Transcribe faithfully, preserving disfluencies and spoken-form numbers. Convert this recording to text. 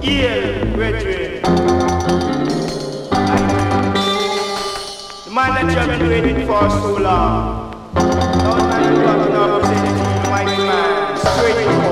Yale, brethren. The man that you have been waiting for so long. Now time to come to now present to you the mighty man, straight